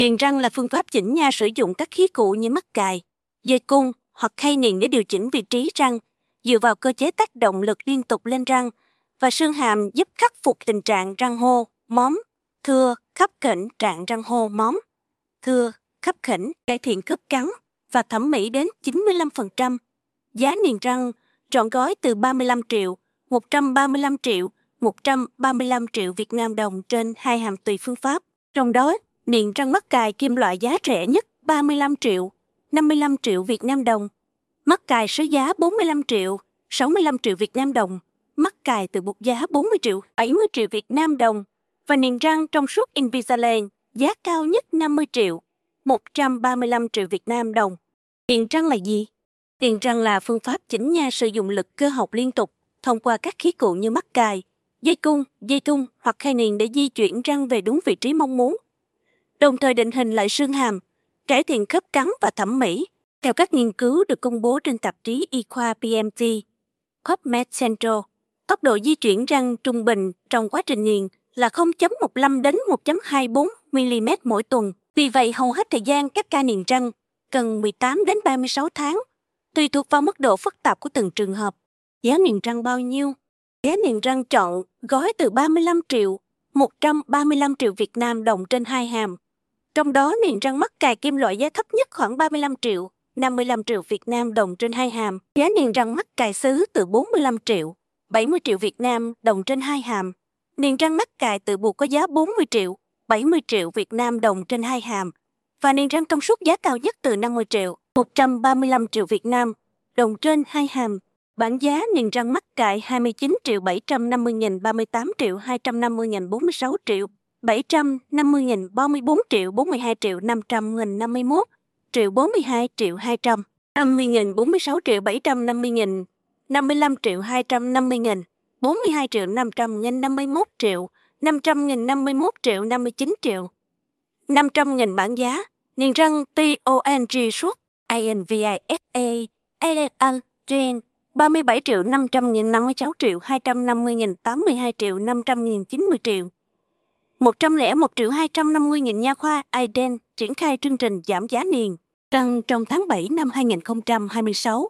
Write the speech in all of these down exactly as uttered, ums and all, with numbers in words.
Niềng răng là phương pháp chỉnh nha sử dụng các khí cụ như mắc cài, dây cung hoặc khay niềng để điều chỉnh vị trí răng, dựa vào cơ chế tác động lực liên tục lên răng và xương hàm giúp khắc phục tình trạng răng hô, móm, thưa, khắp khểnh trạng răng hô, móm, thưa, khắp khểnh, cải thiện khớp cắn và thẩm mỹ đến chín mươi lăm phần trăm. Giá niềng răng trọn gói từ ba mươi lăm triệu, một trăm ba mươi lăm triệu, một trăm ba mươi lăm triệu Việt Nam đồng trên hai hàm tùy phương pháp. Trong đó, niềng răng mắc cài kim loại giá rẻ nhất ba mươi lăm triệu, năm mươi lăm triệu Việt Nam đồng. Mắc cài sứ giá bốn mươi lăm triệu, sáu mươi lăm triệu Việt Nam đồng. Mắc cài từ buộc giá bốn mươi triệu, bảy mươi triệu Việt Nam đồng. Và niềng răng trong suốt Invisalign giá cao nhất năm mươi triệu, một trăm ba mươi lăm triệu Việt Nam đồng. Niềng răng là gì? Niềng răng là phương pháp chỉnh nha sử dụng lực cơ học liên tục thông qua các khí cụ như mắc cài, dây cung, dây thun hoặc khay niềng để di chuyển răng về đúng vị trí mong muốn, đồng thời định hình lại xương hàm, cải thiện khớp cắn và thẩm mỹ. Theo các nghiên cứu được công bố trên tạp chí y khoa pê em tê, PubMed Central, tốc độ di chuyển răng trung bình trong quá trình niềng là không phẩy một lăm đến một phẩy hai bốn mi-li-mét mỗi tuần. Vì vậy, hầu hết thời gian các ca niềng răng cần mười tám đến ba mươi sáu tháng, tùy thuộc vào mức độ phức tạp của từng trường hợp. Giá niềng răng bao nhiêu? Giá niềng răng trọn gói từ ba mươi lăm triệu, một trăm ba mươi lăm triệu Việt Nam đồng trên hai hàm. Trong đó, niềng răng mắc cài kim loại giá thấp nhất khoảng ba mươi lăm triệu, năm mươi lăm triệu Việt Nam đồng trên hai hàm. Giá niềng răng mắc cài sứ từ bốn mươi lăm triệu, bảy mươi triệu Việt Nam đồng trên hai hàm. Niềng răng mắc cài từ buộc có giá bốn mươi triệu, bảy mươi triệu Việt Nam đồng trên hai hàm. Và niềng răng trong suốt giá cao nhất từ năm mươi triệu, một trăm ba mươi lăm triệu Việt Nam đồng trên hai hàm. Bản giá niềng răng mắc cài hai mươi chín triệu bảy trăm năm mươi nghìn, ba mươi tám triệu hai trăm năm mươi nghìn, bốn mươi sáu triệu, bảy trăm năm mươi nghìn, ba mươi bốn triệu, bốn mươi hai triệu, năm trăm nghìn, năm mươi mốt triệu, bốn mươi hai triệu hai trăm năm mươi nghìn, bốn mươi sáu triệu, bảy trăm năm mươi nghìn, năm mươi lăm triệu, hai trăm năm mươi nghìn, bốn mươi hai triệu, năm trăm nghìn, năm mươi mốt triệu, năm trăm nghìn, năm mươi mốt triệu, năm mươi chín triệu, năm trăm nghìn. Bản giá niềng răng tê o en giê suốt Invisalign trên ba mươi bảy triệu, năm trăm nghìn, năm mươi sáu triệu, hai trăm năm mươi nghìn, tám mươi hai triệu, năm trăm nghìn, chín mươi triệu. một trăm lẻ một triệu hai trăm năm mươi nghìn. Nha khoa Iden triển khai chương trình giảm giá niềng răng trong tháng bảy năm hai nghìn không trăm hai mươi sáu.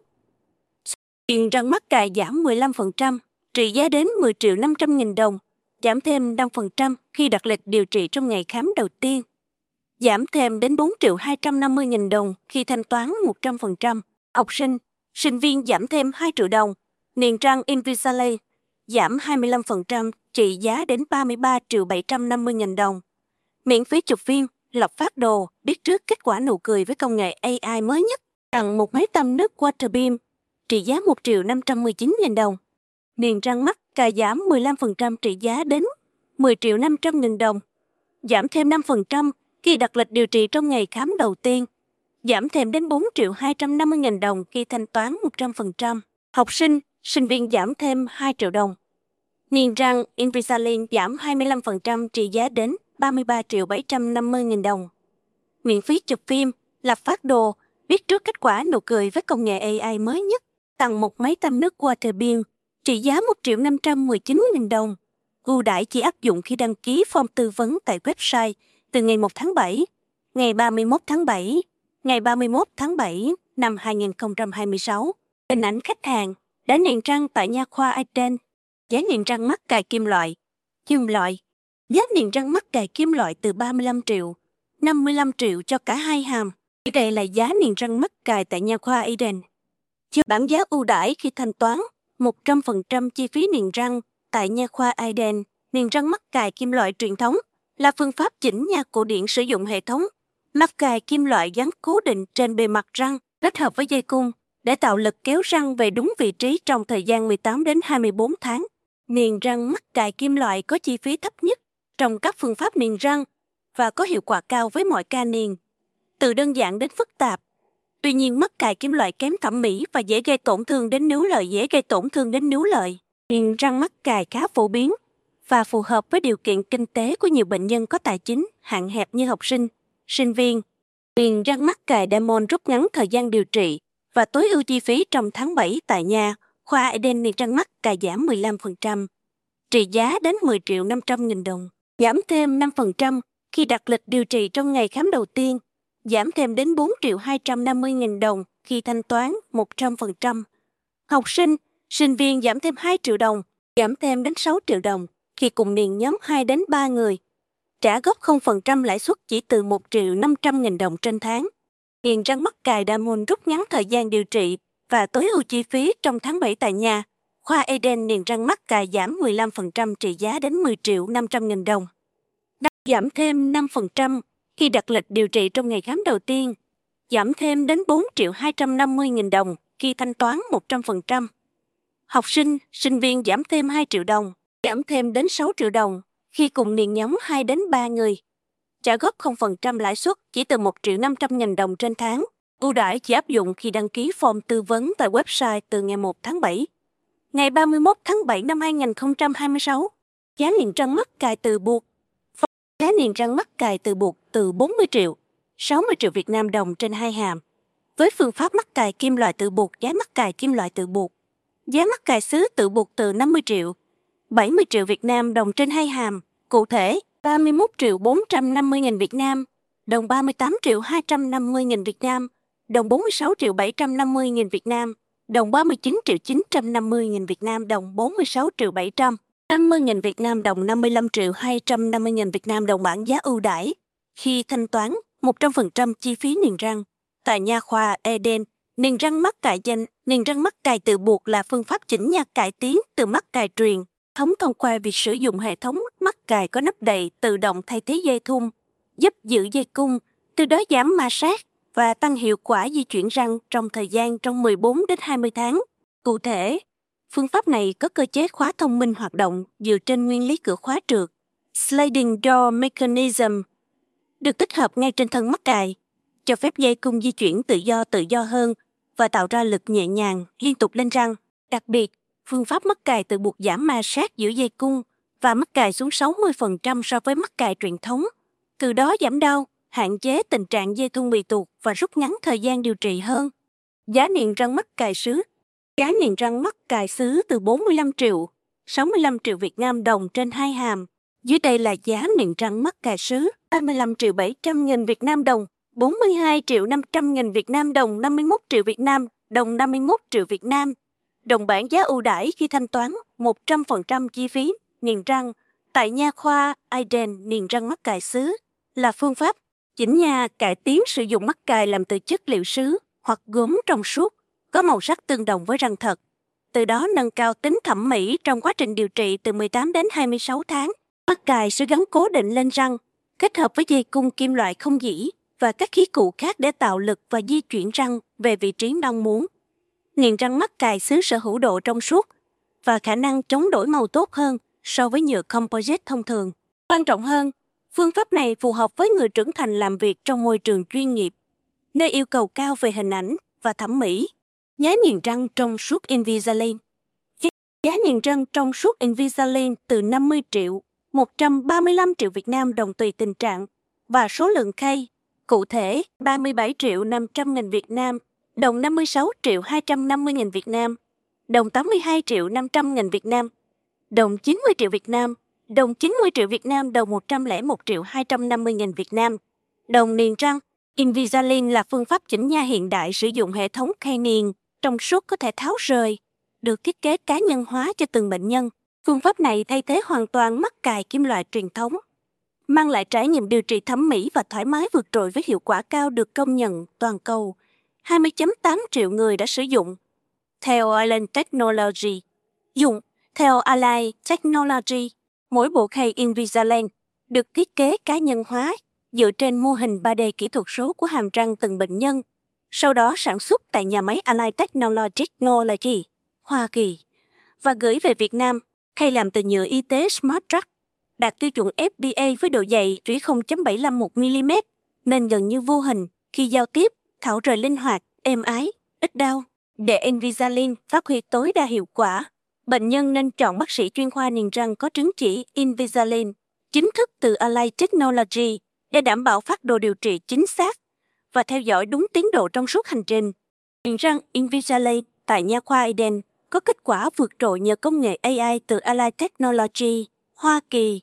Niềng răng mắc cài giảm mười lăm phần trăm, trị giá đến mười triệu năm trăm nghìn đồng, giảm thêm năm phần trăm khi đặt lịch điều trị trong ngày khám đầu tiên. Giảm thêm đến bốn triệu hai trăm năm mươi nghìn đồng khi thanh toán một trăm phần trăm. Học sinh, sinh viên giảm thêm hai triệu đồng. Niềng răng Invisalign giảm hai mươi lăm phần trăm, trị giá đến ba mươi ba triệu bảy trăm năm mươi nghìn đồng. Miễn phí chụp phim, lập phát đồ, biết trước kết quả nụ cười với công nghệ a i mới nhất. Tặng một máy tăm nước Waterbeam, trị giá một triệu năm trăm mười chín nghìn đồng. Niềng răng mắc cài giảm mười lăm phần trăm, trị giá đến mười triệu năm trăm nghìn đồng. Giảm thêm năm phần trăm khi đặt lịch điều trị trong ngày khám đầu tiên. Giảm thêm đến bốn triệu hai trăm năm mươi nghìn đồng khi thanh toán một trăm phần trăm. Học sinh, sinh viên giảm thêm hai triệu đồng. Niềng răng Invisalign giảm hai mươi lăm phần trăm, trị giá đến ba mươi ba triệu bảy trăm năm mươi nghìn đồng. Miễn phí chụp phim, lập phát đồ, biết trước kết quả nụ cười với công nghệ a i mới nhất. Tặng một máy tăm nước Waterbeam, trị giá một triệu năm trăm mười chín nghìn đồng. Ưu đãi chỉ áp dụng khi đăng ký form tư vấn tại website từ ngày một tháng bảy, ngày ba mươi mốt tháng bảy, ngày ba mươi mốt tháng bảy năm hai nghìn không trăm hai mươi sáu. Hình ảnh khách hàng đã niềng răng tại nha khoa Iden. Giá niềng răng mắc cài kim loại. Kim loại. Giá niềng răng mắc cài kim loại từ ba mươi lăm triệu, năm mươi lăm triệu cho cả hai hàm. Đây là giá niềng răng mắc cài tại nha khoa Eden. Chưa bản giá ưu đãi khi thanh toán một trăm phần trăm chi phí niềng răng tại nha khoa Eden. Niềng răng mắc cài kim loại truyền thống là phương pháp chỉnh nha cổ điển sử dụng hệ thống mắc cài kim loại gắn cố định trên bề mặt răng kết hợp với dây cung để tạo lực kéo răng về đúng vị trí trong thời gian mười tám đến hai mươi bốn tháng. Niềng răng mắc cài kim loại có chi phí thấp nhất trong các phương pháp niềng răng và có hiệu quả cao với mọi ca niềng, từ đơn giản đến phức tạp. Tuy nhiên, mắc cài kim loại kém thẩm mỹ và dễ gây tổn thương đến níu lợi dễ gây tổn thương đến níu lợi. Niềng răng mắc cài khá phổ biến và phù hợp với điều kiện kinh tế của nhiều bệnh nhân có tài chính hạn hẹp như học sinh, sinh viên. Niềng răng mắc cài Diamond rút ngắn thời gian điều trị và tối ưu chi phí trong tháng bảy tại nhà. Khoa Eden niềng răng mắc cài giảm mười lăm phần trăm, trị giá đến mười triệu năm trăm nghìn đồng. Giảm thêm năm phần trăm khi đặt lịch điều trị trong ngày khám đầu tiên, giảm thêm đến bốn triệu hai trăm năm mươi nghìn đồng khi thanh toán một trăm phần trăm. Học sinh, sinh viên giảm thêm hai triệu đồng, giảm thêm đến sáu triệu đồng khi cùng niên nhóm hai đến ba người. Trả góp không phần trăm lãi suất chỉ từ một triệu năm trăm nghìn đồng trên tháng. Niềng răng mắc cài Damon rút ngắn thời gian điều trị và tối ưu chi phí trong tháng bảy tại nhà. Khoa Eden niềng răng mắc cài giảm mười lăm phần trăm trị giá đến mười triệu năm trăm nghìn đồng. Giảm thêm năm phần trăm khi đặt lịch điều trị trong ngày khám đầu tiên. Giảm thêm đến bốn triệu hai trăm năm mươi nghìn đồng khi thanh toán một trăm phần trăm. Học sinh, sinh viên giảm thêm hai triệu đồng, giảm thêm đến sáu triệu đồng khi cùng niên nhóm hai đến ba người. Trả góp không phần trăm lãi suất chỉ từ một triệu năm trăm nghìn đồng trên tháng. Ưu đãi chỉ áp dụng khi đăng ký form tư vấn tại website từ ngày một tháng bảy. Ngày ba mươi mốt tháng bảy năm hai nghìn không trăm hai mươi sáu, giá niềng răng mắc cài từ buộc. Giá niềng răng mắc cài từ buộc từ bốn mươi triệu, sáu mươi triệu Việt Nam đồng trên hai hàm. Với phương pháp mắc cài kim loại tự buộc, giá mắc cài kim loại tự buộc. Giá mắc cài sứ tự buộc từ năm mươi triệu, bảy mươi triệu Việt Nam đồng trên hai hàm. Cụ thể, ba mươi mốt triệu bốn trăm năm mươi nghìn Việt Nam, đồng ba mươi tám triệu hai trăm năm mươi nghìn Việt Nam, đồng bốn mươi sáu triệu bảy trăm năm mươi nghìn Việt Nam, đồng ba mươi chín triệu chín trăm năm mươi nghìn Việt Nam, đồng bốn mươi sáu triệu bảy trăm năm mươi nghìn Việt Nam, đồng năm mươi lăm triệu hai trăm năm mươi nghìn Việt Nam đồng bản giá ưu đãi. Khi thanh toán một trăm phần trăm chi phí niềng răng, tại nha khoa Eden, niềng răng mắc cài danh, niềng răng mắc cài tự buộc là phương pháp chỉnh nha cải tiến từ mắc cài truyền thống thông qua việc sử dụng hệ thống mắc cài có nắp đậy tự động thay thế dây thun, giúp giữ dây cung, từ đó giảm ma sát và tăng hiệu quả di chuyển răng trong thời gian trong mười bốn đến hai mươi tháng. Cụ thể, phương pháp này có cơ chế khóa thông minh hoạt động dựa trên nguyên lý cửa khóa trượt, sliding door mechanism, được tích hợp ngay trên thân mắc cài, cho phép dây cung di chuyển tự do tự do hơn và tạo ra lực nhẹ nhàng liên tục lên răng. Đặc biệt, phương pháp mắc cài tự buộc giảm ma sát giữa dây cung và mắc cài xuống sáu mươi phần trăm so với mắc cài truyền thống, từ đó giảm đau, hạn chế tình trạng dây thun bị tuột và rút ngắn thời gian điều trị hơn. Giá niềng răng mắc cài sứ. Giá niềng răng mắc cài sứ từ bốn mươi lăm triệu, sáu mươi lăm triệu Việt Nam đồng trên hai hàm. Dưới đây là giá niềng răng mắc cài sứ: ba mươi lăm triệu bảy trăm nghìn Việt Nam đồng, bốn mươi hai triệu năm trăm nghìn Việt Nam đồng, năm mươi mốt triệu Việt Nam đồng, năm mươi mốt triệu Việt Nam đồng bản giá ưu đãi khi thanh toán một trăm phần trăm chi phí niềng răng tại nha khoa Eden. Niềng răng mắc cài sứ là phương pháp chỉnh nha cải tiến sử dụng mắc cài làm từ chất liệu sứ hoặc gốm trong suốt, có màu sắc tương đồng với răng thật, từ đó nâng cao tính thẩm mỹ trong quá trình điều trị từ mười tám đến hai mươi sáu tháng. Mắc cài sẽ gắn cố định lên răng, kết hợp với dây cung kim loại không dỉ và các khí cụ khác để tạo lực và di chuyển răng về vị trí mong muốn. Niềng răng mắc cài sứ sở hữu độ trong suốt và khả năng chống đổi màu tốt hơn so với nhựa composite thông thường. Quan trọng hơn, phương pháp này phù hợp với người trưởng thành làm việc trong môi trường chuyên nghiệp, nơi yêu cầu cao về hình ảnh và thẩm mỹ. Giá niềng răng trong suốt Invisalign. Giá niềng răng trong suốt Invisalign từ năm mươi triệu, một trăm ba mươi lăm triệu Việt Nam đồng tùy tình trạng và số lượng khay. Cụ thể, ba mươi bảy triệu năm trăm nghìn Việt Nam, đồng năm mươi sáu triệu hai trăm năm mươi nghìn Việt Nam, đồng tám mươi hai triệu năm trăm nghìn Việt Nam, đồng chín mươi triệu Việt Nam, đồng chín mươi triệu Việt Nam, đồng một trăm lẻ một triệu hai trăm năm mươi nghìn Việt Nam. Đồng niềng răng. Invisalign là phương pháp chỉnh nha hiện đại sử dụng hệ thống khay niềng trong suốt có thể tháo rời, được thiết kế cá nhân hóa cho từng bệnh nhân. Phương pháp này thay thế hoàn toàn mắc cài kim loại truyền thống, mang lại trải nghiệm điều trị thẩm mỹ và thoải mái vượt trội với hiệu quả cao được công nhận toàn cầu. hai mươi phẩy tám triệu người đã sử dụng. Theo Align Technology, dùng theo Align Technology, mỗi bộ khay Invisalign được thiết kế cá nhân hóa dựa trên mô hình ba D kỹ thuật số của hàm răng từng bệnh nhân, sau đó sản xuất tại nhà máy Align Technology, Hoa Kỳ, và gửi về Việt Nam. Khay làm từ nhựa y tế Smart Truck, đạt tiêu chuẩn F D A với độ dày chỉ không phẩy bảy lăm một mi-li-mét, nên gần như vô hình khi giao tiếp, tháo rời linh hoạt, êm ái, ít đau. Để Invisalign phát huy tối đa hiệu quả, bệnh nhân nên chọn bác sĩ chuyên khoa niềng răng có chứng chỉ Invisalign chính thức từ Align Technology để đảm bảo phác đồ điều trị chính xác và theo dõi đúng tiến độ trong suốt hành trình. Niềng răng Invisalign tại nha khoa Eden có kết quả vượt trội nhờ công nghệ A I từ Align Technology, Hoa Kỳ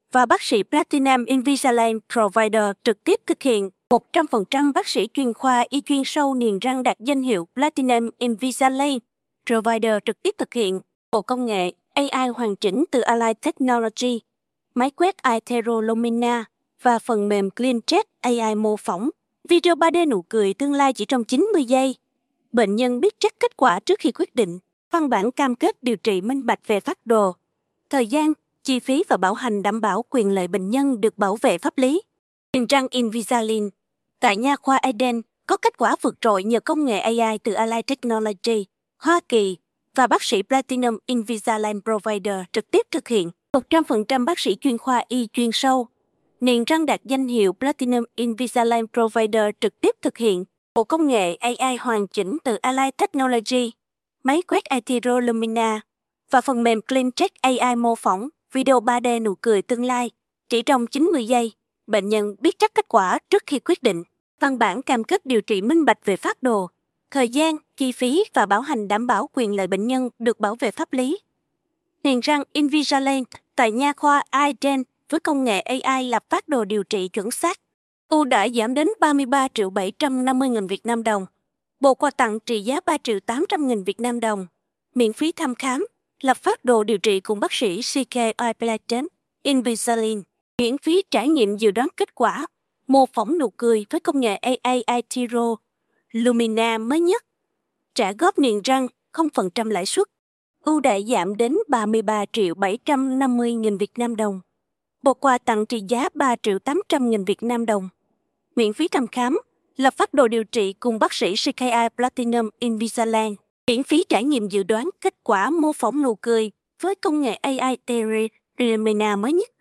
và bác sĩ Platinum Invisalign Provider trực tiếp thực hiện. một trăm phần trăm bác sĩ chuyên khoa y chuyên sâu niềng răng đạt danh hiệu Platinum Invisalign Provider trực tiếp thực hiện. Bộ công nghệ a i hoàn chỉnh từ Align Technology, máy quét iTero Lumina và phần mềm CleanCheck a i mô phỏng. Video ba D nụ cười tương lai chỉ trong chín mươi giây. Bệnh nhân biết chắc kết quả trước khi quyết định. Văn bản cam kết điều trị minh bạch về phác đồ, thời gian, chi phí và bảo hành đảm bảo quyền lợi bệnh nhân được bảo vệ pháp lý. Niềng răng Invisalign tại nha khoa Eden có kết quả vượt trội nhờ công nghệ a i từ Align Technology, Hoa Kỳ và bác sĩ Platinum Invisalign Provider trực tiếp thực hiện. một trăm phần trăm bác sĩ chuyên khoa y chuyên sâu. Niềng răng đạt danh hiệu Platinum Invisalign Provider trực tiếp thực hiện. Bộ công nghệ a i hoàn chỉnh từ Align Technology, máy quét iTero Lumina và phần mềm CleanCheck a i mô phỏng. Video ba D nụ cười tương lai chỉ trong chín mươi giây. Bệnh nhân biết chắc kết quả trước khi quyết định. Văn bản cam kết điều trị minh bạch về phác đồ, thời gian, chi phí và bảo hành đảm bảo quyền lợi bệnh nhân được bảo vệ pháp lý. Niềng răng Invisalign tại nha khoa Eden với công nghệ a i lập phác đồ điều trị chuẩn xác. Ưu đãi giảm đến ba mươi ba triệu bảy trăm năm mươi nghìn Việt Nam đồng. Bộ quà tặng trị giá ba triệu tám trăm nghìn Việt Nam đồng. Miễn phí thăm khám, lập phác đồ điều trị cùng bác sĩ xê ca i Platinum Invisalign. Miễn phí trải nghiệm dự đoán kết quả, mô phỏng nụ cười với công nghệ a i iTero Lumina mới nhất. Trả góp niềng răng không phần trăm lãi suất. Ưu đãi giảm đến ba mươi ba triệu bảy trăm năm mươi nghìn Việt Nam đồng. Bộ quà tặng trị giá ba triệu tám trăm nghìn Việt Nam đồng. Miễn phí thăm khám, lập phác đồ điều trị cùng bác sĩ xê ca i Platinum Invisalign. Miễn phí trải nghiệm dự đoán kết quả mô phỏng nụ cười với công nghệ a i iTero Lumina mới nhất.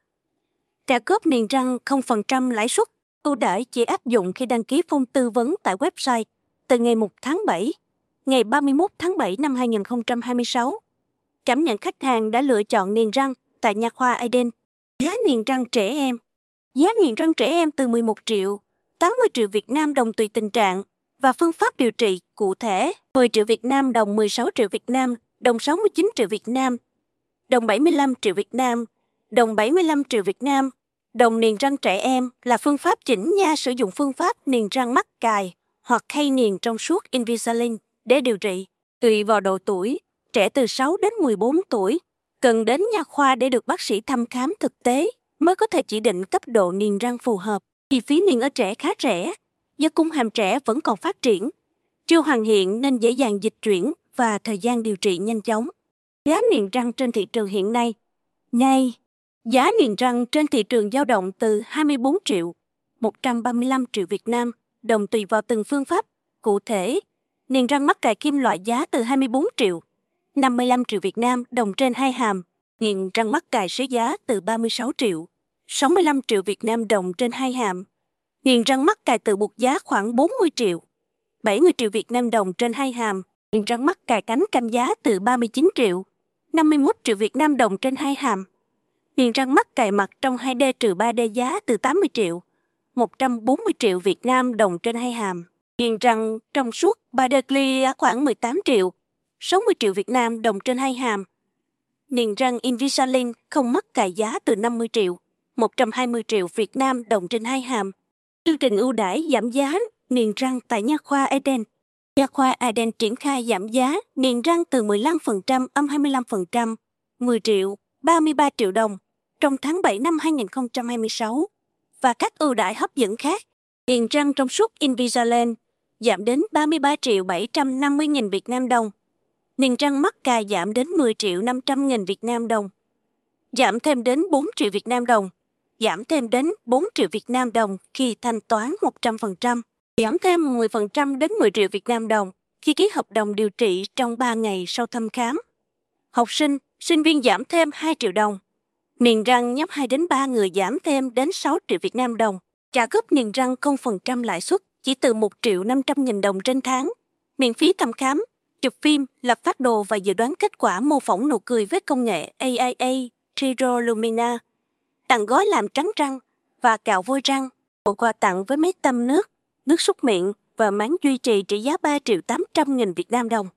Trả góp niềng răng không phần trăm lãi suất. Ưu đãi chỉ áp dụng khi đăng ký phong tư vấn tại website từ ngày một tháng bảy, ngày ba mươi mốt tháng bảy năm hai nghìn không trăm hai mươi sáu. Cảm nhận khách hàng đã lựa chọn niềng răng tại nha khoa Eden. Giá niềng răng trẻ em. Giá niềng răng trẻ em từ mười một triệu, tám mươi triệu Việt Nam đồng tùy tình trạng và phương pháp điều trị cụ thể. mười triệu Việt Nam đồng, mười sáu triệu Việt Nam đồng, sáu mươi chín triệu Việt Nam đồng, bảy mươi lăm triệu Việt Nam đồng, bảy mươi lăm triệu Việt Nam đồng. Niềng răng trẻ em là phương pháp chỉnh nha sử dụng phương pháp niềng răng mắc cài hoặc khay niềng trong suốt Invisalign để điều trị. Tùy vào độ tuổi, trẻ từ sáu đến mười bốn tuổi cần đến nha khoa để được bác sĩ thăm khám thực tế mới có thể chỉ định cấp độ niềng răng phù hợp. Chi phí niềng ở trẻ khá rẻ, do cung hàm trẻ vẫn còn phát triển, chưa hoàn thiện nên dễ dàng dịch chuyển và thời gian điều trị nhanh chóng. Giá niềng răng trên thị trường hiện nay. Nay, giá niềng răng trên thị trường dao động từ hai mươi bốn triệu, một trăm ba mươi lăm triệu Việt Nam đồng tùy vào từng phương pháp. Cụ thể, niềng răng mắc cài kim loại giá từ hai mươi bốn triệu, năm mươi lăm triệu Việt Nam đồng trên hai hàm. Niềng răng mắc cài sứ giá từ ba mươi sáu triệu, sáu mươi lăm triệu Việt Nam đồng trên hai hàm. Niềng răng mắc cài tự buộc giá khoảng bốn mươi triệu, bảy mươi triệu Việt Nam đồng trên hai hàm. Niềng răng mắc cài cánh cam giá từ ba mươi chín triệu, năm mươi mốt triệu Việt Nam đồng trên hai hàm. Niềng răng mắc cài mặt trong hai D trừ ba D giá từ tám mươi triệu, một trăm bốn mươi triệu Việt Nam đồng trên hai hàm. Niềng răng trong suốt ba D clear khoảng mười tám triệu, sáu mươi triệu Việt Nam đồng trên hai hàm. Niềng răng Invisalign không mắc cài giá từ năm mươi triệu, một trăm hai mươi triệu Việt Nam đồng trên hai hàm. Chương trình ưu đãi giảm giá niềng răng tại nha khoa Eden. Nha khoa Eden triển khai giảm giá niềng răng từ mười lăm phần trăm âm hai mươi lăm phần trăm, mười triệu, ba mươi ba triệu đồng trong tháng bảy năm hai nghìn không trăm hai mươi sáu và các ưu đãi hấp dẫn khác. Niềng răng trong suốt Invisalign giảm đến ba mươi ba triệu bảy trăm năm mươi nghìn Việt Nam đồng. Niềng răng mắc cài giảm đến mười triệu năm trăm nghìn Việt Nam đồng. Giảm thêm đến bốn triệu Việt Nam đồng. Giảm thêm đến bốn triệu Việt Nam đồng khi thanh toán một trăm phần trăm. Giảm thêm mười phần trăm đến mười triệu Việt Nam đồng khi ký hợp đồng điều trị trong ba ngày sau thăm khám. Học sinh, sinh viên giảm thêm hai triệu đồng. Niềng răng nhấp hai đến ba người giảm thêm đến sáu triệu Việt Nam đồng. Trả góp niềng răng không phần trăm lãi suất chỉ từ một triệu năm trăm nghìn đồng trên tháng. Miễn phí thăm khám, chụp phim, lập phác đồ và dự đoán kết quả mô phỏng nụ cười với công nghệ a i iTero Lumina. Tặng gói làm trắng răng và cạo vôi răng. Bộ quà tặng với máy tăm nước, nước súc miệng và máng duy trì trị giá ba triệu tám trăm nghìn Việt Nam đồng.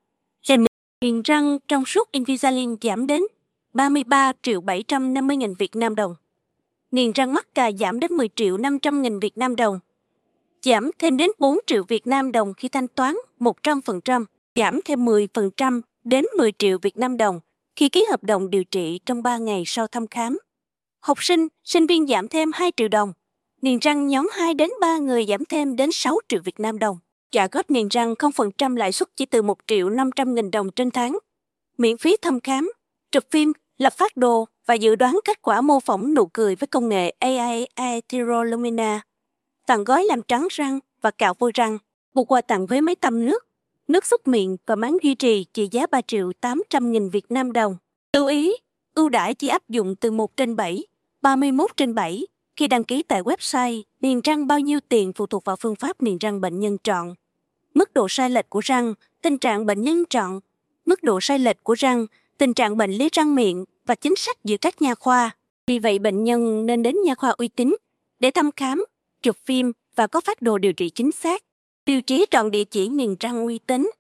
Niềng răng trong suốt Invisalign giảm đến ba mươi ba triệu bảy trăm năm mươi nghìn Việt Nam đồng. niềng răng mắc cà giảm đến mười triệu năm trăm nghìn Việt Nam đồng. Giảm thêm đến bốn triệu Việt Nam đồng khi thanh toán một trăm phần trăm, giảm thêm mười phần trăm đến mười triệu Việt Nam đồng khi ký hợp đồng điều trị trong ba ngày sau thăm khám. Học sinh, sinh viên giảm thêm hai triệu đồng. Niềng răng nhóm hai đến ba người giảm thêm đến sáu triệu Việt Nam đồng. Trả góp niềng răng không phần trăm lãi suất chỉ từ một triệu năm trăm nghìn đồng trên tháng. Miễn phí thăm khám, chụp phim, lập phác đồ và dự đoán kết quả mô phỏng nụ cười với công nghệ a i Aethylumina. Tặng gói làm trắng răng và cạo vôi răng. Một quà tặng với máy tăm nước, nước súc miệng và máng duy trì trị giá ba triệu tám trăm nghìn Việt Nam đồng. Lưu ý, ưu đãi chỉ áp dụng từ một trên bảy, ba mươi mốt trên bảy. Khi đăng ký tại website, niềng răng bao nhiêu tiền phụ thuộc vào phương pháp niềng răng bệnh nhân chọn. Mức độ sai lệch của răng, tình trạng bệnh nhân chọn. Mức độ sai lệch của răng, tình trạng bệnh lý răng miệng và chính sách giữa các nha khoa. Vì vậy bệnh nhân nên đến nha khoa uy tín để thăm khám, chụp phim và có phác đồ điều trị chính xác. Tiêu chí chọn địa chỉ niềng răng uy tín.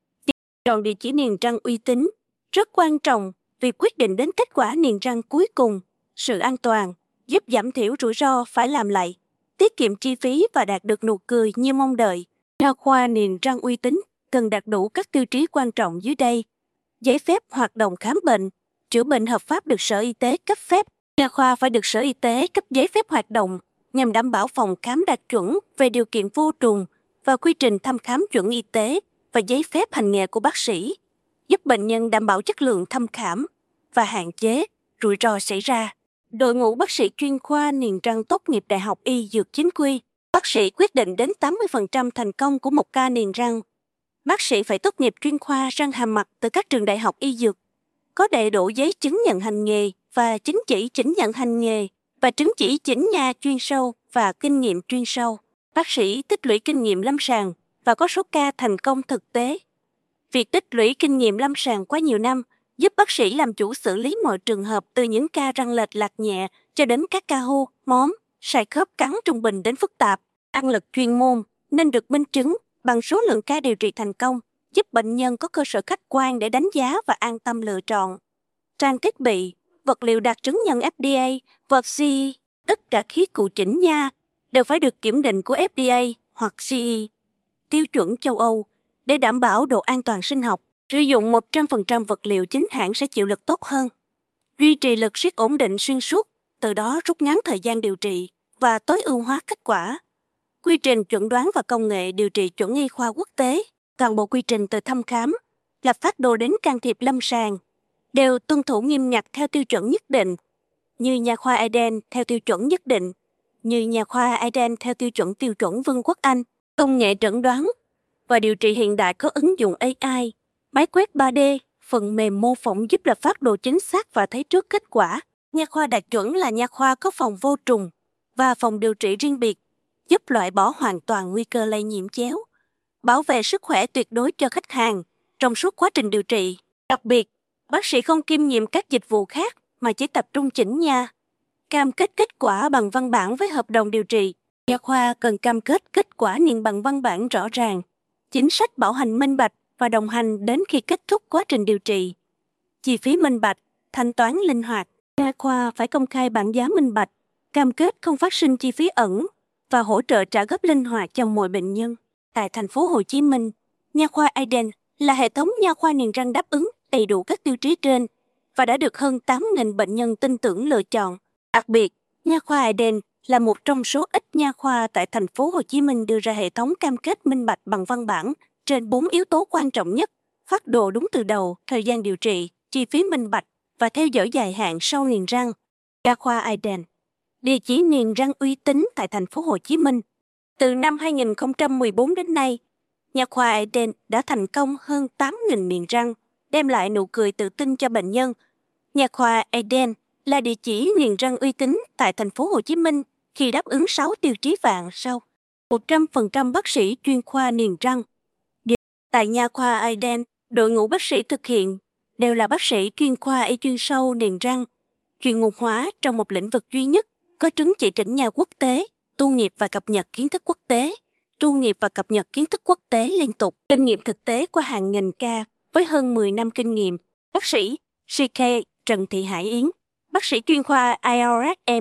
Chọn địa chỉ niềng răng uy tín rất quan trọng vì quyết định đến kết quả niềng răng cuối cùng. Sự an toàn giúp giảm thiểu rủi ro phải làm lại, tiết kiệm chi phí và đạt được nụ cười như mong đợi. Nha khoa niềng răng uy tín cần đạt đủ các tiêu chí quan trọng dưới đây. Giấy phép hoạt động khám bệnh, chữa bệnh hợp pháp được Sở Y tế cấp phép. Nha khoa phải được Sở Y tế cấp giấy phép hoạt động nhằm đảm bảo phòng khám đạt chuẩn về điều kiện vô trùng và quy trình thăm khám chuẩn y tế và giấy phép hành nghề của bác sĩ, giúp bệnh nhân đảm bảo chất lượng thăm khám và hạn chế rủi ro xảy ra. Đội ngũ bác sĩ chuyên khoa niềng răng tốt nghiệp Đại học Y Dược chính quy. Bác sĩ quyết định đến tám mươi phần trăm thành công của một ca niềng răng. Bác sĩ phải tốt nghiệp chuyên khoa răng hàm mặt từ các trường đại học y dược, có đầy đủ giấy chứng nhận hành nghề và chứng chỉ chứng nhận hành nghề và chứng chỉ chỉnh nha chuyên sâu và kinh nghiệm chuyên sâu. Bác sĩ tích lũy kinh nghiệm lâm sàng và có số ca thành công thực tế. Việc tích lũy kinh nghiệm lâm sàng qua nhiều năm giúp bác sĩ làm chủ xử lý mọi trường hợp từ những ca răng lệch lạc nhẹ cho đến các ca hô, móm, sài khớp cắn trung bình đến phức tạp. Năng lực chuyên môn nên được minh chứng bằng số lượng ca điều trị thành công, giúp bệnh nhân có cơ sở khách quan để đánh giá và an tâm lựa chọn. Trang thiết bị, vật liệu đạt chứng nhận ép đê a và xê e, tất cả khí cụ chỉnh nha đều phải được kiểm định của ép đê a hoặc xê e, tiêu chuẩn châu Âu, để đảm bảo độ an toàn sinh học. Sử dụng một trăm phần trăm vật liệu chính hãng sẽ chịu lực tốt hơn. Duy trì lực siết ổn định xuyên suốt, từ đó rút ngắn thời gian điều trị và tối ưu hóa kết quả. Quy trình chẩn đoán và công nghệ điều trị chuẩn y khoa quốc tế, toàn bộ quy trình từ thăm khám, lập phác đồ đến can thiệp lâm sàng, đều tuân thủ nghiêm ngặt theo tiêu chuẩn nhất định, như nha khoa Eden theo tiêu chuẩn nhất định, như nha khoa Eden theo tiêu chuẩn tiêu chuẩn Vương quốc Anh. Công nghệ chẩn đoán và điều trị hiện đại có ứng dụng a i, máy quét ba D, phần mềm mô phỏng giúp lập phác đồ chính xác và thấy trước kết quả. Nha khoa đạt chuẩn là nha khoa có phòng vô trùng và phòng điều trị riêng biệt, giúp loại bỏ hoàn toàn nguy cơ lây nhiễm chéo, bảo vệ sức khỏe tuyệt đối cho khách hàng trong suốt quá trình điều trị. Đặc biệt, bác sĩ không kiêm nhiệm các dịch vụ khác mà chỉ tập trung chỉnh nha. Cam kết kết quả bằng văn bản với hợp đồng điều trị. Nha khoa cần cam kết kết quả niềng bằng văn bản rõ ràng, chính sách bảo hành minh bạch và đồng hành đến khi kết thúc quá trình điều trị. Chi phí minh bạch, thanh toán linh hoạt. Nha khoa phải công khai bảng giá minh bạch, cam kết không phát sinh chi phí ẩn và hỗ trợ trả góp linh hoạt cho mọi bệnh nhân. Tại thành phố Hồ Chí Minh, nha khoa Eden là hệ thống nha khoa niềng răng đáp ứng đầy đủ các tiêu chí trên và đã được hơn tám nghìn bệnh nhân tin tưởng lựa chọn. Đặc biệt, nha khoa Eden là một trong số ít nha khoa tại thành phố Hồ Chí Minh đưa ra hệ thống cam kết minh bạch bằng văn bản trên bốn yếu tố quan trọng nhất: phác đồ đúng từ đầu, thời gian điều trị, chi phí minh bạch và theo dõi dài hạn sau niềng răng. Nha khoa Eden, địa chỉ niềng răng uy tín tại thành phố Hồ Chí Minh. Từ năm hai nghìn không trăm mười bốn đến nay, nha khoa Eden đã thành công hơn tám nghìn niềng răng, đem lại nụ cười tự tin cho bệnh nhân. Nha khoa Eden là địa chỉ niềng răng uy tín tại thành phố Hồ Chí Minh khi đáp ứng sáu tiêu chí vàng sau. một trăm phần trăm bác sĩ chuyên khoa niềng răng. Tại nha khoa Eden, đội ngũ bác sĩ thực hiện đều là bác sĩ chuyên khoa y chuyên sâu niềng răng, chuyên môn hóa trong một lĩnh vực duy nhất, có chứng chỉ chỉnh nha quốc tế, tu nghiệp và cập nhật kiến thức quốc tế, tu nghiệp và cập nhật kiến thức quốc tế liên tục, kinh nghiệm thực tế qua hàng nghìn ca với hơn mười năm kinh nghiệm. Bác sĩ xê ca Trần Thị Hải Yến, bác sĩ chuyên khoa i rờ ét em,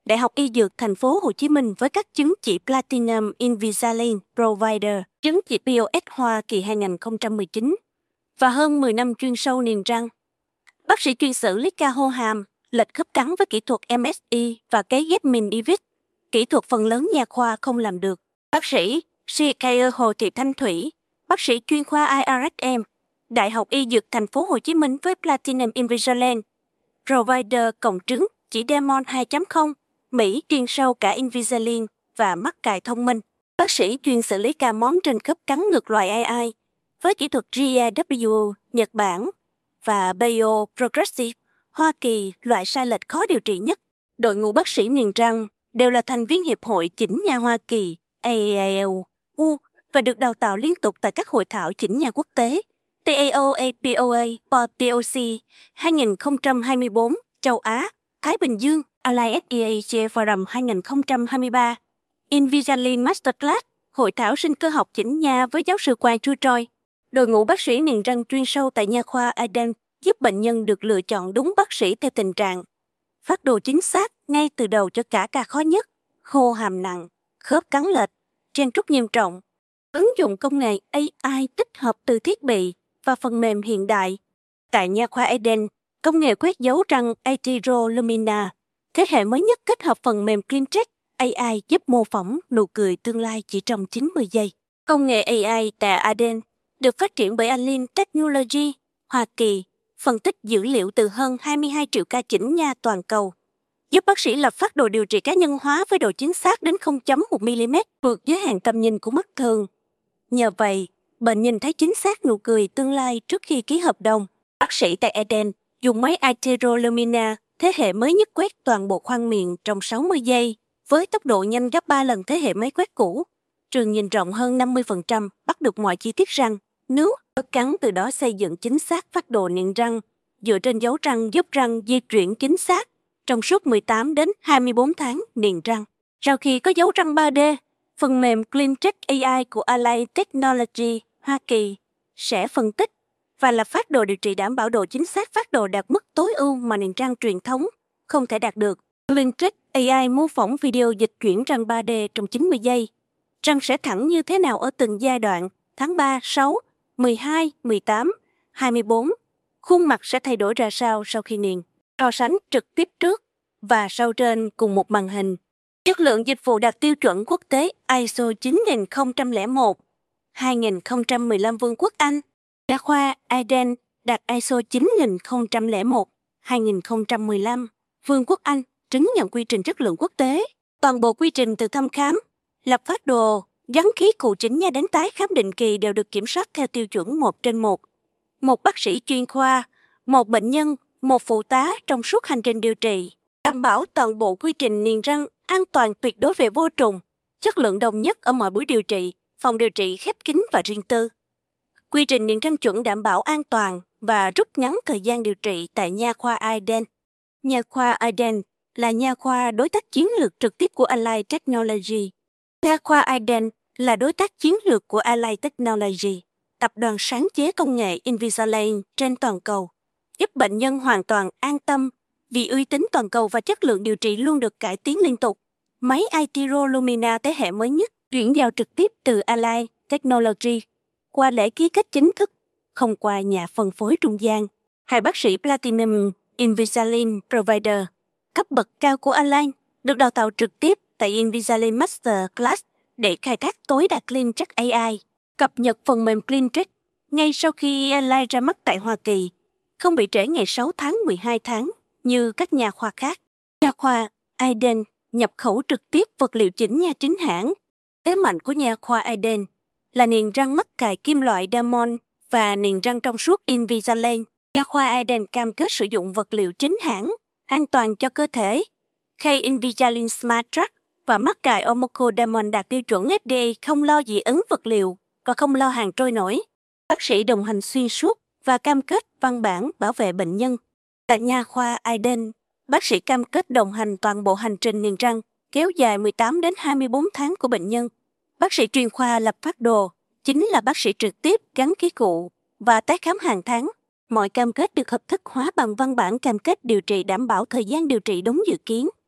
Đại học Y Dược Thành phố Hồ Chí Minh với các chứng chỉ Platinum Invisalign Provider, chứng chỉ pê o ét Hoa Kỳ hai không một chín và hơn mười năm chuyên sâu niềng răng. Bác sĩ chuyên xử lý ca hô hàm, lệch khớp cắn với kỹ thuật em ét i và cấy ghép Minivit, kỹ thuật phần lớn nha khoa không làm được. Bác sĩ xê ca e Hồ Thị Thanh Thủy, bác sĩ chuyên khoa i rờ ét em, Đại học Y Dược Thành phố Hồ Chí Minh với Platinum Invisalign Provider cộng trứng chỉ Demon hai chấm không, Mỹ chuyên sâu cả Invisalign và mắc cài thông minh. Bác sĩ chuyên xử lý ca móng trên khớp cắn ngược loại a i với kỹ thuật giê a vê Nhật Bản và Bio Progressive Hoa Kỳ, loại sai lệch khó điều trị nhất. Đội ngũ bác sĩ niềng răng đều là thành viên Hiệp hội Chỉnh nha Hoa Kỳ A A L U và được đào tạo liên tục tại các hội thảo chỉnh nha quốc tế T A O A P O A và P O C hai không hai tư châu Á, Thái Bình Dương, Allied ét e a J Forum hai không hai ba, Invisalign Masterclass, hội thảo sinh cơ học chỉnh nha với giáo sư Quang Chu Troi. Đội ngũ bác sĩ niềng răng chuyên sâu tại nha khoa Eden giúp bệnh nhân được lựa chọn đúng bác sĩ theo tình trạng, phác đồ chính xác ngay từ đầu cho cả ca khó nhất, hô hàm nặng, khớp cắn lệch, chen trúc nghiêm trọng. Ứng dụng công nghệ A I tích hợp từ thiết bị và phần mềm hiện đại. Tại nha khoa Eden, công nghệ quét dấu răng iTero Lumina, thế hệ mới nhất kết hợp phần mềm CleanTreck A I giúp mô phỏng nụ cười tương lai chỉ trong chín mươi giây. Công nghệ A I tại Eden được phát triển bởi Align Technology, Hoa Kỳ, phân tích dữ liệu từ hơn hai mươi hai triệu ca chỉnh nha toàn cầu, giúp bác sĩ lập phác đồ điều trị cá nhân hóa với độ chính xác đến không phẩy một mi-li-mét, vượt giới hạn tầm nhìn của mắt thường. Nhờ vậy, bệnh nhân thấy chính xác nụ cười tương lai trước khi ký hợp đồng. Bác sĩ tại Eden dùng máy iTero Lumina, thế hệ mới nhất quét toàn bộ khoang miệng trong sáu mươi giây, với tốc độ nhanh gấp ba lần thế hệ máy quét cũ. Trường nhìn rộng hơn năm mươi phần trăm, bắt được mọi chi tiết răng, nướu, khớp cắn, từ đó xây dựng chính xác phác đồ niềng răng, dựa trên dấu răng giúp răng di chuyển chính xác trong suốt mười tám đến hai mươi bốn tháng niềng răng. Sau khi có dấu răng ba D, phần mềm CleanTreck A I của Align Technology Hoa Kỳ sẽ phân tích và lập phác đồ điều trị đảm bảo độ chính xác phác đồ đạt mức tối ưu mà niềng răng truyền thống không thể đạt được. CleanTreck A I mô phỏng video dịch chuyển răng ba D trong chín mươi giây. Răng sẽ thẳng như thế nào ở từng giai đoạn tháng ba, sáu, mười hai, mười tám, hai mươi bốn. Khuôn mặt sẽ thay đổi ra sao sau khi niềng. So sánh trực tiếp trước và sau trên cùng một màn hình. Chất lượng dịch vụ đạt tiêu chuẩn quốc tế I S O chín không không một, hai không một lăm Vương quốc Anh. Nha khoa Eden đạt I S O chín không không một, hai không một lăm Vương quốc Anh, chứng nhận quy trình chất lượng quốc tế. Toàn bộ quy trình từ thăm khám, lập phác đồ, gắn khí cụ chỉnh nha đến tái khám định kỳ đều được kiểm soát theo tiêu chuẩn một trên một. Một bác sĩ chuyên khoa, một bệnh nhân, một phụ tá trong suốt hành trình điều trị, đảm bảo toàn bộ quy trình niềng răng an toàn tuyệt đối về vô trùng, chất lượng đồng nhất ở mọi buổi điều trị, phòng điều trị khép kín và riêng tư. Quy trình niềng răng chuẩn đảm bảo an toàn và rút ngắn thời gian điều trị tại nha khoa Eden. Nha khoa Eden là nha khoa đối tác chiến lược trực tiếp của Align Technology. Nha khoa Eden là đối tác chiến lược của Align Technology, tập đoàn sáng chế công nghệ Invisalign trên toàn cầu, giúp bệnh nhân hoàn toàn an tâm vì uy tín toàn cầu và chất lượng điều trị luôn được cải tiến liên tục. Máy iTero Lumina thế hệ mới nhất chuyển giao trực tiếp từ Align Technology qua lễ ký kết chính thức, không qua nhà phân phối trung gian. Hai bác sĩ Platinum Invisalign Provider cấp bậc cao của Align được đào tạo trực tiếp tại Invisalign Masterclass để khai thác tối đa CleanTreck A I, cập nhật phần mềm CleanTreck ngay sau khi Align ra mắt tại Hoa Kỳ, không bị trễ ngày sáu tháng, mười hai tháng như các nhà khoa khác. Nha khoa Eden nhập khẩu trực tiếp vật liệu chỉnh nha chính hãng. Thế mạnh của nha khoa Eden là niềng răng mắc cài kim loại Diamond và niềng răng trong suốt Invisalign. Nha khoa Eden cam kết sử dụng vật liệu chính hãng, an toàn cho cơ thể. Khi Invisalign Smart Track và mắc cài Omoko Diamond đạt tiêu chuẩn F D A, không lo dị ứng vật liệu và không lo hàng trôi nổi. Bác sĩ đồng hành xuyên suốt và cam kết văn bản bảo vệ bệnh nhân. Tại nha khoa Eden, bác sĩ cam kết đồng hành toàn bộ hành trình niềng răng kéo dài mười tám đến hai mươi bốn tháng của bệnh nhân. Bác sĩ chuyên khoa lập phác đồ chính là bác sĩ trực tiếp gắn ký cụ và tái khám hàng tháng. Mọi cam kết được hợp thức hóa bằng văn bản cam kết điều trị đảm bảo thời gian điều trị đúng dự kiến.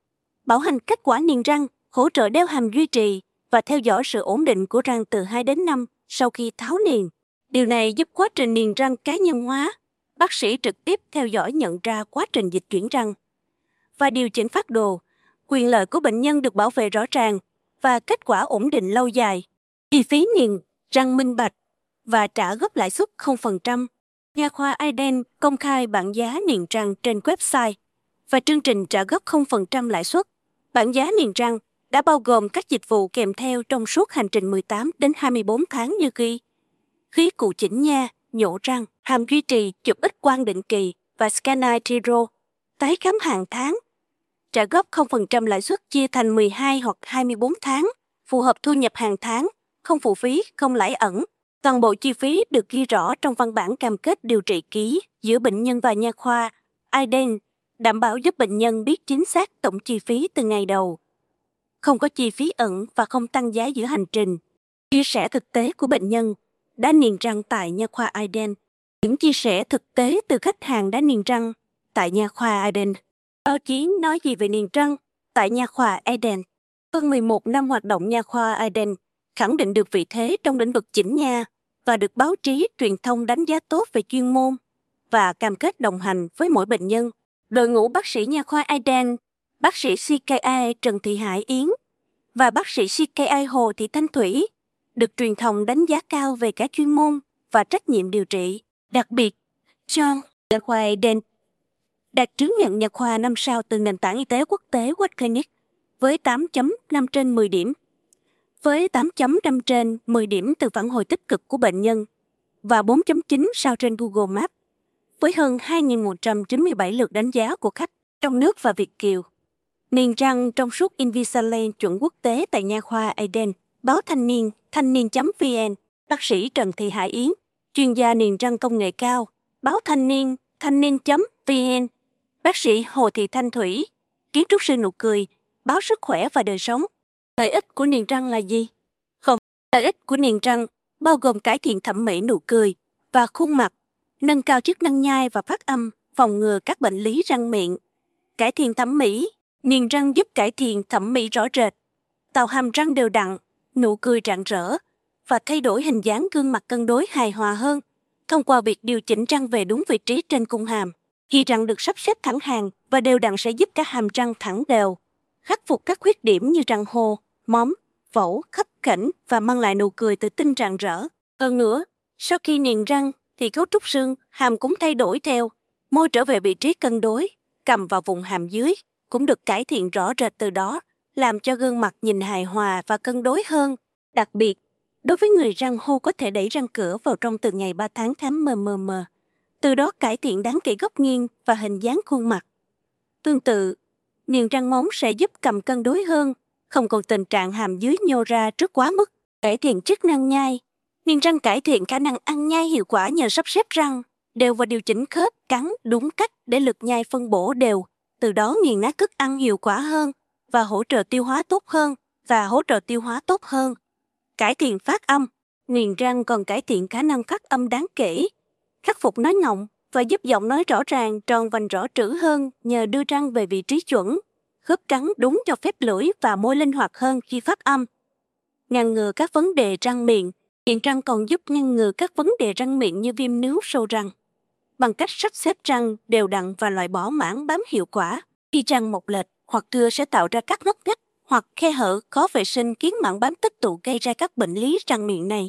bảo hành kết quả niềng răng, hỗ trợ đeo hàm duy trì và theo dõi sự ổn định của răng từ hai đến năm sau khi tháo niềng. Điều này giúp quá trình niềng răng cá nhân hóa. Bác sĩ trực tiếp theo dõi nhận ra quá trình dịch chuyển răng và điều chỉnh phác đồ. Quyền lợi của bệnh nhân được bảo vệ rõ ràng và kết quả ổn định lâu dài. Chi phí niềng răng minh bạch và trả góp lãi suất không phần trăm. Nha khoa Iden công khai bảng giá niềng răng trên website và chương trình trả góp không phần trăm lãi suất. Bảng giá niềng răng đã bao gồm các dịch vụ kèm theo trong suốt hành trình mười tám đến hai mươi bốn tháng như ghi khí cụ chỉnh nha, nhổ răng, hàm duy trì, chụp X quang định kỳ và scan iTero, tái khám hàng tháng. Trả góp không phần trăm lãi suất chia thành mười hai hoặc hai mươi bốn tháng, phù hợp thu nhập hàng tháng, không phụ phí, không lãi ẩn. Toàn bộ chi phí được ghi rõ trong văn bản cam kết điều trị ký giữa bệnh nhân và nha khoa Iden, đảm bảo giúp bệnh nhân biết chính xác tổng chi phí từ ngày đầu. Không có chi phí ẩn và không tăng giá giữa hành trình. Chia sẻ thực tế của bệnh nhân đã niềng răng tại nha khoa Iden. Những chia sẻ thực tế từ khách hàng đã niềng răng tại nha khoa Iden. Báo chí nói gì về niềng răng tại nha khoa Iden? Hơn mười một năm hoạt động nha khoa Iden khẳng định được vị thế trong lĩnh vực chỉnh nha và được báo chí truyền thông đánh giá tốt về chuyên môn và cam kết đồng hành với mỗi bệnh nhân. Đội ngũ bác sĩ nha khoa Iden, bác sĩ xê ca i Trần Thị Hải Yến và bác sĩ xê ca i Hồ Thị Thanh Thủy được truyền thông đánh giá cao về cả chuyên môn và trách nhiệm điều trị. Đặc biệt, John nha khoa Iden đạt chứng nhận nha khoa năm sao từ nền tảng y tế quốc tế World Clinic với tám chấm năm trên mười điểm, với tám chấm năm trên mười điểm từ phản hồi tích cực của bệnh nhân và bốn chấm chín sao trên Google Maps, với hơn hai nghìn một trăm chín mươi bảy lượt đánh giá của khách trong nước và Việt kiều. Niềng răng trong suốt Invisalign chuẩn quốc tế tại nha khoa Iden. Báo Thanh niên, thanh niên.vn, bác sĩ Trần Thị Hải Yến, chuyên gia niềng răng công nghệ cao. Báo Thanh niên, thanh niên.vn, bác sĩ Hồ Thị Thanh Thủy, kiến trúc sư nụ cười. Báo Sức khỏe và đời sống. Lợi ích của niềng răng là gì? Không, lợi ích của niềng răng bao gồm cải thiện thẩm mỹ nụ cười và khuôn mặt, nâng cao chức năng nhai và phát âm, phòng ngừa các bệnh lý răng miệng. Cải thiện thẩm mỹ, niềng răng giúp cải thiện thẩm mỹ rõ rệt, tạo hàm răng đều đặn, nụ cười rạng rỡ và thay đổi hình dáng gương mặt cân đối hài hòa hơn thông qua việc điều chỉnh răng về đúng vị trí trên cung hàm. Khi răng được sắp xếp thẳng hàng và đều đặn sẽ giúp các hàm răng thẳng đều, khắc phục các khuyết điểm như răng hô, móm, phẫu, khấp khểnh và mang lại nụ cười tự tin rạng rỡ. Hơn nữa, sau khi niềng răng thì cấu trúc xương, hàm cũng thay đổi theo, môi trở về vị trí cân đối, cằm vào vùng hàm dưới cũng được cải thiện rõ rệt từ đó, làm cho gương mặt nhìn hài hòa và cân đối hơn. Đặc biệt, đối với người răng hô có thể đẩy răng cửa vào trong từ ngày ba tháng khám mờ mờ mờ, từ đó cải thiện đáng kể góc nghiêng và hình dáng khuôn mặt. Tương tự, niềng răng móng sẽ giúp cằm cân đối hơn, không còn tình trạng hàm dưới nhô ra trước quá mức. Cải thiện chức năng nhai. Niềng răng cải thiện khả năng ăn nhai hiệu quả nhờ sắp xếp răng đều và điều chỉnh khớp cắn đúng cách để lực nhai phân bổ đều, từ đó nghiền nát thức ăn hiệu quả hơn và hỗ trợ tiêu hóa tốt hơn và hỗ trợ tiêu hóa tốt hơn. Cải thiện phát âm. Niềng răng còn cải thiện khả năng phát âm đáng kể, khắc phục nói ngọng và giúp giọng nói rõ ràng, tròn vành rõ trữ hơn nhờ đưa răng về vị trí chuẩn, khớp cắn đúng cho phép lưỡi và môi linh hoạt hơn khi phát âm. Ngăn ngừa các vấn đề răng miệng. Niềng răng còn giúp ngăn ngừa các vấn đề răng miệng như viêm nướu sâu răng bằng cách sắp xếp răng đều đặn và loại bỏ mảng bám hiệu quả. Khi răng mọc lệch hoặc thưa sẽ tạo ra các ngóc ngách hoặc khe hở khó vệ sinh khiến mảng bám tích tụ gây ra các bệnh lý răng miệng này.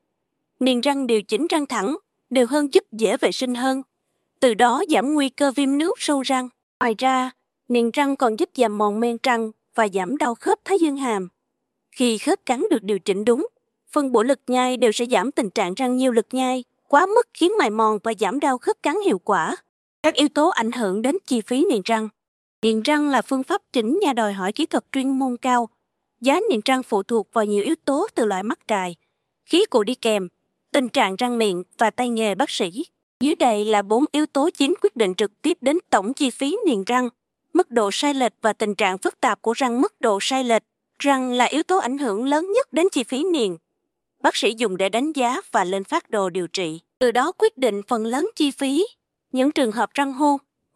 Niềng răng điều chỉnh răng thẳng đều hơn giúp dễ vệ sinh hơn, từ đó giảm nguy cơ viêm nướu sâu răng. Ngoài ra, niềng răng còn giúp giảm mòn men răng và giảm đau khớp thái dương hàm. Khi khớp cắn được điều chỉnh đúng, phân bổ lực nhai đều sẽ giảm tình trạng răng nhiều lực nhai quá mức khiến mài mòn và giảm đau khớp cắn hiệu quả. Các yếu tố ảnh hưởng đến chi phí niềng răng. Niềng răng là phương pháp chỉnh nha đòi hỏi kỹ thuật chuyên môn cao. Giá niềng răng phụ thuộc vào nhiều yếu tố từ loại mắc trài, khí cụ đi kèm, tình trạng răng miệng và tay nghề bác sĩ. Dưới đây là bốn yếu tố chính quyết định trực tiếp đến tổng chi phí niềng răng. Mức độ sai lệch và tình trạng phức tạp của răng. Mức độ sai lệch răng là yếu tố ảnh hưởng lớn nhất đến chi phí niềng. Bác sĩ dùng để đánh giá và lên phác đồ điều trị, từ đó quyết định phần lớn chi phí. Những trường hợp răng hô, móm,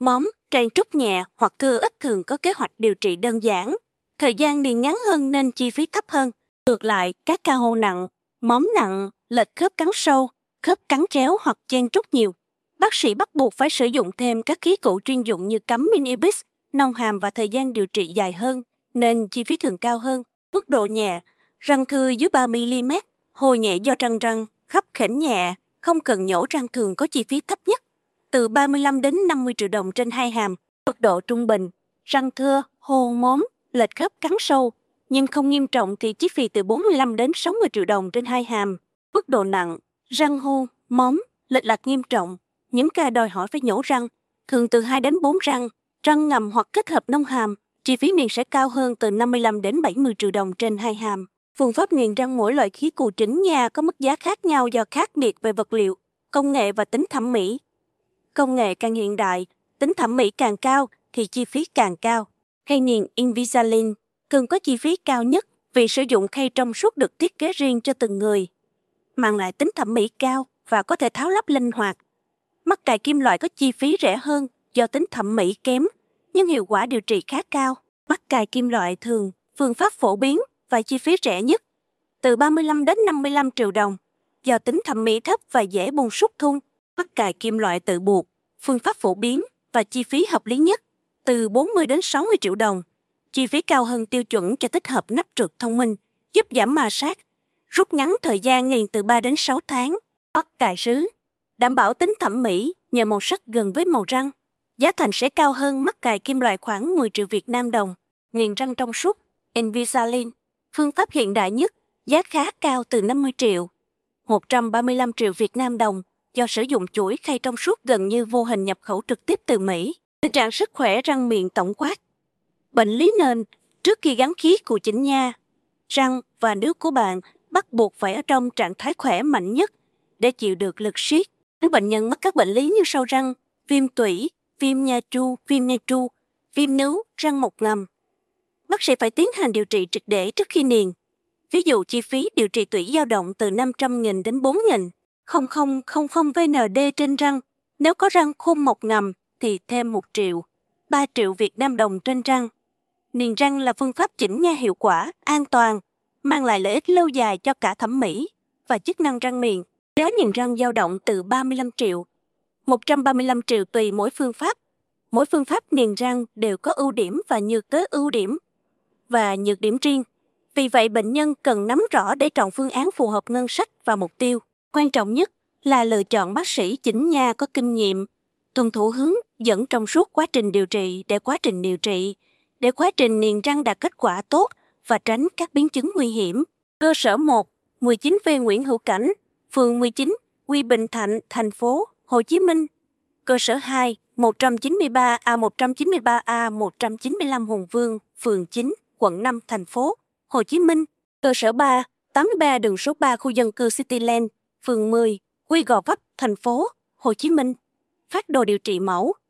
Trang trúc nhẹ hoặc cơ ít thường có kế hoạch điều trị đơn giản. Thời gian liền ngắn hơn nên chi phí thấp hơn. Ngược lại, các ca hô nặng, móm nặng, lệch khớp cắn sâu, khớp cắn chéo hoặc chen trúc nhiều, bác sĩ bắt buộc phải sử dụng thêm các khí cụ chuyên dụng như cắm mini-bix, nong hàm và thời gian điều trị dài hơn, nên chi phí thường cao hơn. Mức độ nhẹ, răng thưa dưới ba mi-li-mét, hồi nhẹ do răng răng, khắp khểnh nhẹ, không cần nhổ răng thường có chi phí thấp nhất, từ ba mươi lăm đến năm mươi triệu đồng trên hai hàm. Mức độ trung bình, răng thưa, hô móm, lệch khớp cắn sâu, nhưng không nghiêm trọng thì chi phí từ bốn mươi lăm đến sáu mươi triệu đồng trên hai hàm. Mức độ nặng, răng hô, móm, lệch lạc nghiêm trọng, những ca đòi hỏi phải nhổ răng, thường từ hai đến bốn răng, răng ngầm hoặc kết hợp nông hàm, chi phí niềng sẽ cao hơn từ năm mươi lăm đến bảy mươi triệu đồng trên hai hàm. Phương pháp niềng răng mỗi loại khí cụ chỉnh nha có mức giá khác nhau do khác biệt về vật liệu, công nghệ và tính thẩm mỹ. Công nghệ càng hiện đại, tính thẩm mỹ càng cao thì chi phí càng cao. Khay niềng Invisalign thường có chi phí cao nhất vì sử dụng khay trong suốt được thiết kế riêng cho từng người, mang lại tính thẩm mỹ cao và có thể tháo lắp linh hoạt. Mắc cài kim loại có chi phí rẻ hơn do tính thẩm mỹ kém, nhưng hiệu quả điều trị khá cao. Mắc cài kim loại thường, phương pháp phổ biến và chi phí rẻ nhất, từ ba mươi lăm đến năm mươi lăm triệu đồng, do tính thẩm mỹ thấp và dễ buông rút thun. Mắc cài kim loại tự buộc, phương pháp phổ biến và chi phí hợp lý nhất, từ bốn mươi đến sáu mươi triệu đồng. Chi phí cao hơn tiêu chuẩn cho tích hợp nắp trượt thông minh, giúp giảm ma sát, rút ngắn thời gian nghiền từ ba đến sáu tháng. Mắc cài sứ, đảm bảo tính thẩm mỹ nhờ màu sắc gần với màu răng. Giá thành sẽ cao hơn mắc cài kim loại khoảng mười triệu Việt Nam đồng. Nghiền răng trong suốt, Invisalign, phương pháp hiện đại nhất, giá khá cao từ năm mươi triệu, một trăm ba mươi lăm triệu Việt Nam đồng, do sử dụng chuỗi khay trong suốt gần như vô hình nhập khẩu trực tiếp từ Mỹ. Tình trạng sức khỏe răng miệng tổng quát. Bệnh lý nền, trước khi gắn khí cụ chỉnh nha, răng và nước của bạn bắt buộc phải ở trong trạng thái khỏe mạnh nhất để chịu được lực siết. Nếu bệnh nhân mắc các bệnh lý như sâu răng, viêm tủy, viêm nha chu, viêm nha tru, viêm nướu, răng mọc ngầm, bác sĩ phải tiến hành điều trị triệt để trước khi niềng. Ví dụ chi phí điều trị tủy dao động từ năm trăm nghìn đến bốn nghìn. không không không không vê en đê trên răng. Nếu có răng khôn mọc ngầm thì thêm một triệu, ba triệu Việt Nam đồng trên răng. Niềng răng là phương pháp chỉnh nha hiệu quả, an toàn, mang lại lợi ích lâu dài cho cả thẩm mỹ và chức năng răng miệng. Giá niềng răng dao động từ ba mươi lăm triệu, một trăm ba mươi lăm triệu tùy mỗi phương pháp. Mỗi phương pháp niềng răng đều có ưu điểm và nhược tới ưu điểm và nhược điểm riêng. Vì vậy, bệnh nhân cần nắm rõ để chọn phương án phù hợp ngân sách và mục tiêu. Quan trọng nhất là lựa chọn bác sĩ chỉnh nha có kinh nghiệm, tuân thủ hướng dẫn trong suốt quá trình điều trị để quá trình điều trị, để quá trình niềng răng đạt kết quả tốt và tránh các biến chứng nguy hiểm. Cơ sở một, mười chín V Nguyễn Hữu Cảnh, phường mười chín, Quy Bình Thạnh, thành phố Hồ Chí Minh. Cơ sở hai, một trăm chín mươi ba A một trăm chín mươi ba A một trăm chín mươi lăm Hùng Vương, phường chín, quận năm, thành phố Hồ Chí Minh. Cơ sở ba, tám mươi ba đường số ba khu dân cư Cityland, phường mười, Quy Gò Vấp, thành phố Hồ Chí Minh. Phác đồ điều trị mẫu.